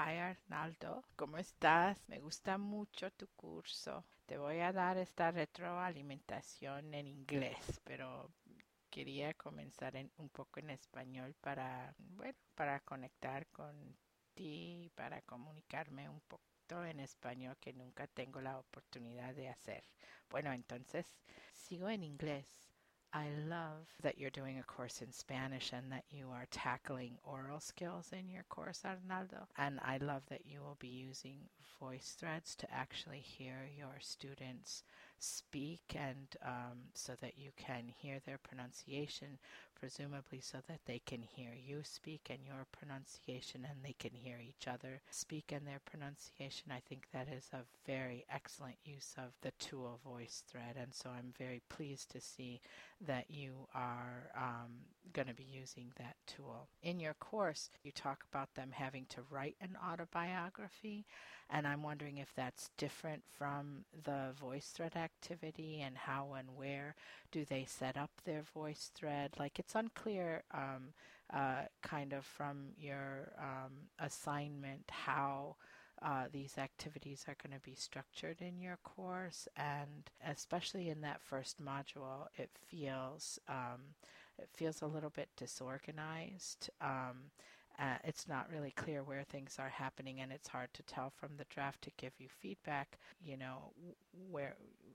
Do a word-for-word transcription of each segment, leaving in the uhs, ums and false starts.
Hi Arnaldo, ¿cómo estás? Me gusta mucho tu curso. Te voy a dar esta retroalimentación en inglés, pero quería comenzar en, un poco en español para, bueno, para conectar con ti, para comunicarme un poquito en español que nunca tengo la oportunidad de hacer. Bueno, entonces sigo en inglés. I love that you're doing a course in Spanish and that you are tackling oral skills in your course, Arnaldo. And I love that you will be using voice threads to actually hear your students speak and um, so that you can hear their pronunciation, presumably so that they can hear you speak and your pronunciation and they can hear each other speak and their pronunciation. I think that is a very excellent use of the tool VoiceThread, and so I'm very pleased to see that you are um, going to be using that tool. In your course, you talk about them having to write an autobiography, and I'm wondering if that's different from the VoiceThread activity, and how and where do they set up their VoiceThread? Like, it's unclear um, uh, kind of from your um, assignment how uh, these activities are going to be structured in your course, and especially in that first module, it feels um, it feels a little bit disorganized. Um, uh, it's not really clear where things are happening, and it's hard to tell from the draft to give you feedback. You know where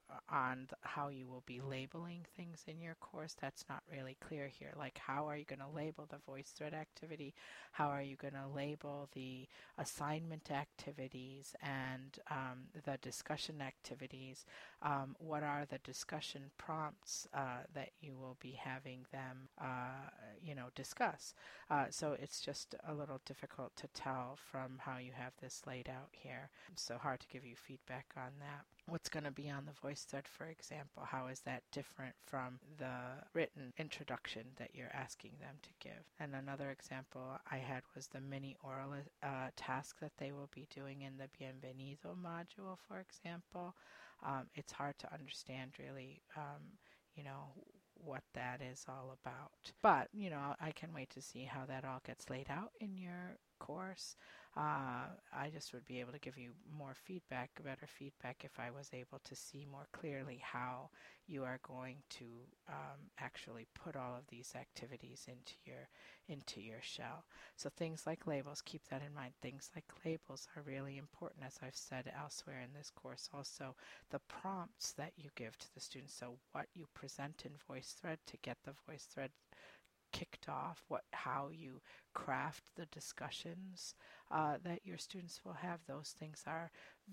on the, how you will be labeling things in your course. That's not really clear here. Like, how are you going to label the VoiceThread activity? How are you going to label the assignment activities and um, the discussion activities? Um, what are the discussion prompts uh, that you will be having them, uh, you know, discuss? Uh, so it's just a little difficult to tell from how you have this laid out here. So hard to give you feedback on that. What's going to be on the VoiceThread, for example? How is that different from the written introduction that you're asking them to give? And another example I had was the mini oral uh, task that they will be doing in the Bienvenido module, for example. Um, it's hard to understand really, um, you know, what that is all about. But, you know, I can wait to see how that all gets laid out in your course. Uh, I just would be able to give you more feedback, better feedback, if I was able to see more clearly how you are going to um, actually put all of these activities into your into your shell. So things like labels, keep that in mind. Things like labels are really important, as I've said elsewhere in this course. Also, the prompts that you give to the students. So what you present in VoiceThread to get the VoiceThread kicked off, what how you craft the discussions uh, that your students will have. Those things are,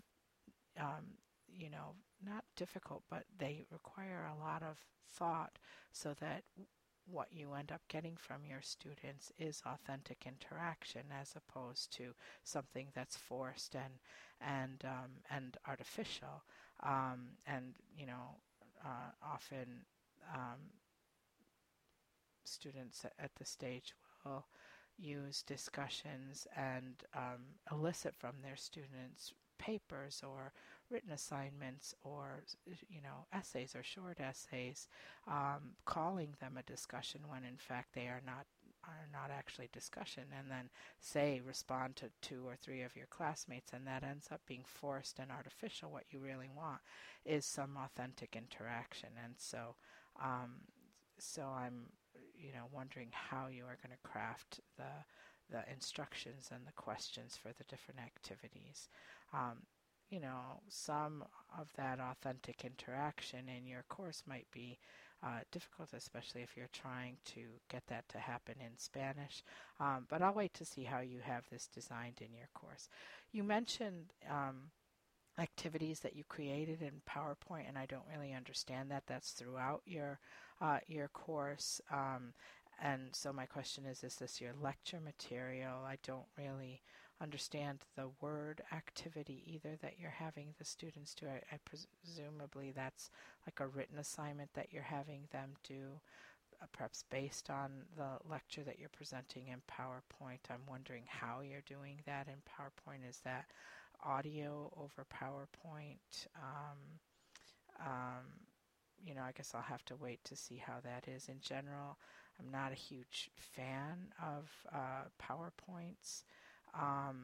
um, you know, not difficult, but they require a lot of thought so that what you end up getting from your students is authentic interaction, as opposed to something that's forced and and um, and artificial, um, and you know, uh, often. Um, students at the stage will use discussions and um, elicit from their students papers or written assignments or you know essays or short essays, um, calling them a discussion when in fact they are not are not actually discussion, and then say respond to two or three of your classmates, and that ends up being forced and artificial. What you really want is some authentic interaction, and so um, so I'm you know wondering how you are going to craft the the instructions and the questions for the different activities. Um, you know, some of that authentic interaction in your course might be uh, difficult, especially if you're trying to get that to happen in Spanish. Um, but I'll wait to see how you have this designed in your course. You mentioned um, activities that you created in PowerPoint, and I don't really understand that. That's throughout your uh, your course. Um, and so my question is, is this your lecture material? I don't really understand the word activity either that you're having the students do. I, I presumably that's like a written assignment that you're having them do, uh, perhaps based on the lecture that you're presenting in PowerPoint. I'm wondering how you're doing that in PowerPoint. Is that audio over PowerPoint? Um, um, you know, I guess I'll have to wait to see how that is. In general, I'm not a huge fan of uh, PowerPoints. Um,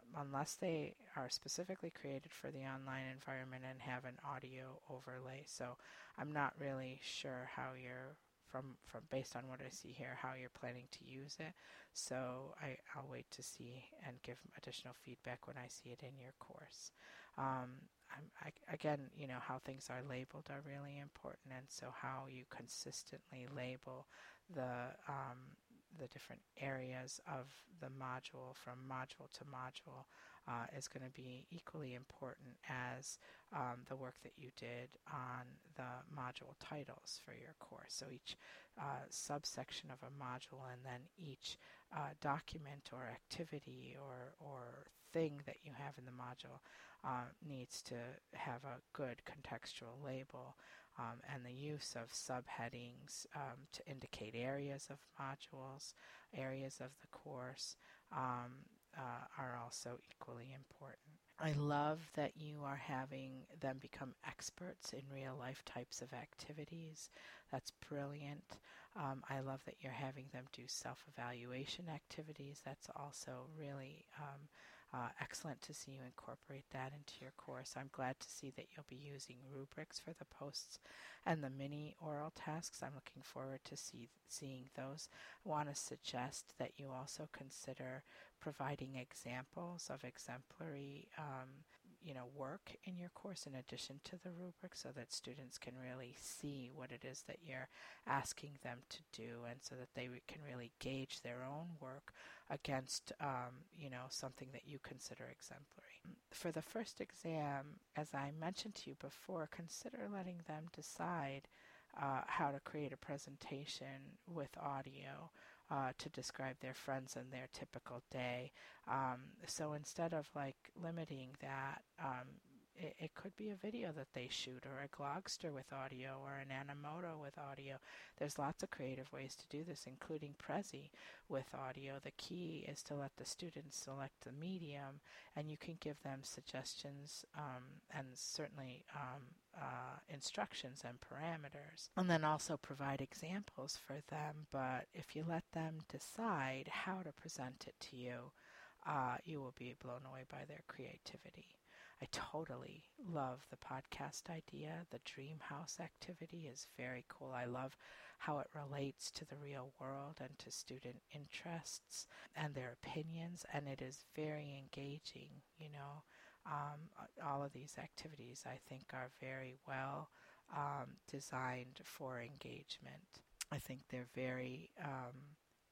unless they are specifically created for the online environment and have an audio overlay. So I'm not really sure how you're from from based on what I see here, how you're planning to use it. So I, I'll wait to see and give additional feedback when I see it in your course. Um, I'm, I, again, you know, how things are labeled are really important, and so how you consistently label the um, the different areas of the module from module to module uh, is going to be equally important as um, the work that you did on the module titles for your course. So each uh, subsection of a module and then each uh, document or activity or, or thing that you have in the module uh, needs to have a good contextual label. Um, and the use of subheadings um, to indicate areas of modules, areas of the course um, uh, are also equally important. I love that you are having them become experts in real life types of activities. That's brilliant. Um, I love that you're having them do self-evaluation activities. That's also really um, Uh, excellent to see you incorporate that into your course. I'm glad to see that you'll be using rubrics for the posts and the mini oral tasks. I'm looking forward to see, seeing those. I want to suggest that you also consider providing examples of exemplary um, you know, work in your course in addition to the rubric so that students can really see what it is that you're asking them to do and so that they can really gauge their own work against, um, you know, something that you consider exemplary. For the first exam, as I mentioned to you before, consider letting them decide uh, how to create a presentation with audio uh, to describe their friends and their typical day. Um, so instead of like limiting that, um, it, it could be a video that they shoot or a Glogster with audio or an Animoto with audio. There's lots of creative ways to do this, including Prezi with audio. The key is to let the students select the medium, and you can give them suggestions um, and certainly um, uh, instructions and parameters, and then also provide examples for them. But if you let them decide how to present it to you, uh, you will be blown away by their creativity. I totally love the podcast idea. The dream house activity is very cool. I love how it relates to the real world and to student interests and their opinions, and it is very engaging. You know, um, all of these activities I think are very well um, designed for engagement. I think they're very um,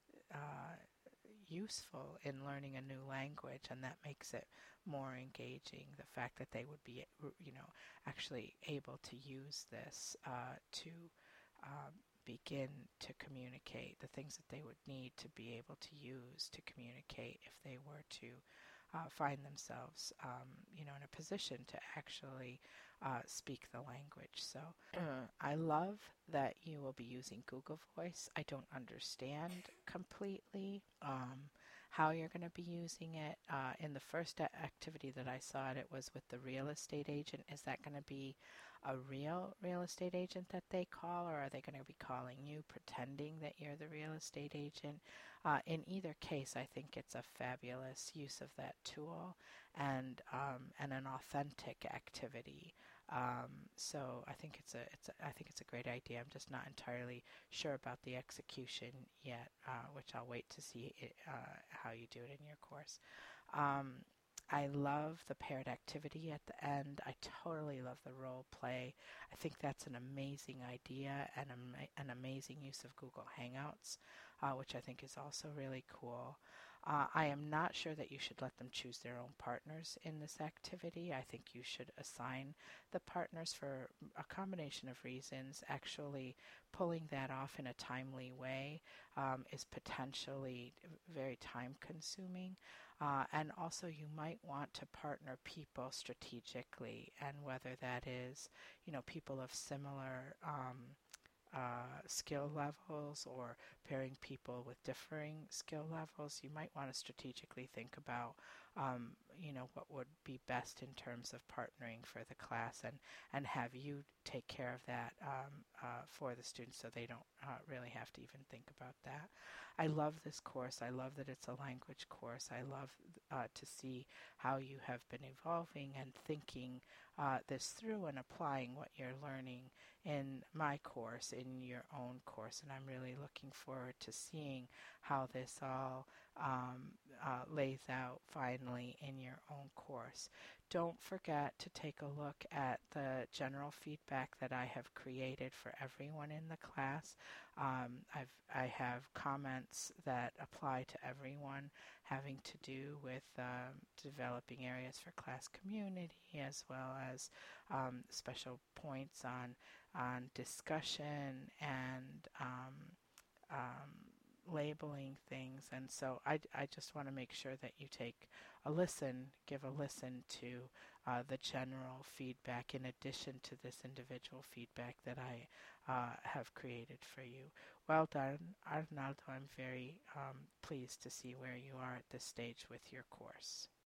uh, useful in learning a new language, and that makes it more engaging. The fact that they would be, you know, actually able to use this uh, to uh, begin to communicate, the things that they would need to be able to use to communicate if they were to uh, find themselves, um, you know, in a position to actually uh, speak the language. So uh, I love that you will be using Google Voice. I don't understand completely um, how you're going to be using it. Uh, in the first a- activity that I saw it, it was with the real estate agent. Is that going to be a real real estate agent that they call, or are they going to be calling you, pretending that you're the real estate agent? Uh, in either case, I think it's a fabulous use of that tool and um, and an authentic activity. Um, so I think it's a it's a, I think it's a great idea. I'm just not entirely sure about the execution yet, uh, which I'll wait to see it, uh, how you do it in your course. Um, I love the paired activity at the end. I totally love the role play. I think that's an amazing idea and ama- an amazing use of Google Hangouts, uh, which I think is also really cool. Uh, I am not sure that you should let them choose their own partners in this activity. I think you should assign the partners for a combination of reasons. Actually, pulling that off in a timely way um, is potentially very time consuming. Uh, and also, you might want to partner people strategically, and whether that is, you know, people of similar um, uh, skill levels or pairing people with differing skill levels, you might want to strategically think about um, you know, what would be best in terms of partnering for the class, and, and have you take care of that um, uh, for the students so they don't uh, really have to even think about that. I love this course. I love that it's a language course. I love uh, to see how you have been evolving and thinking uh, this through and applying what you're learning in my course, in your own course. And I'm really looking forward to seeing how this all um, uh, lays out finally in your own course. Don't forget to take a look at the general feedback that I have created for everyone in the class. Um, I've, I have comments that apply to everyone, having to do with um, developing areas for class community, as well as um, special points on on discussion and um, um, labeling things. And so I, I just want to make sure that you take a listen, give a listen to uh, the general feedback in addition to this individual feedback that I uh, have created for you. Well done, Arnaldo. I'm very um, pleased to see where you are at this stage with your course.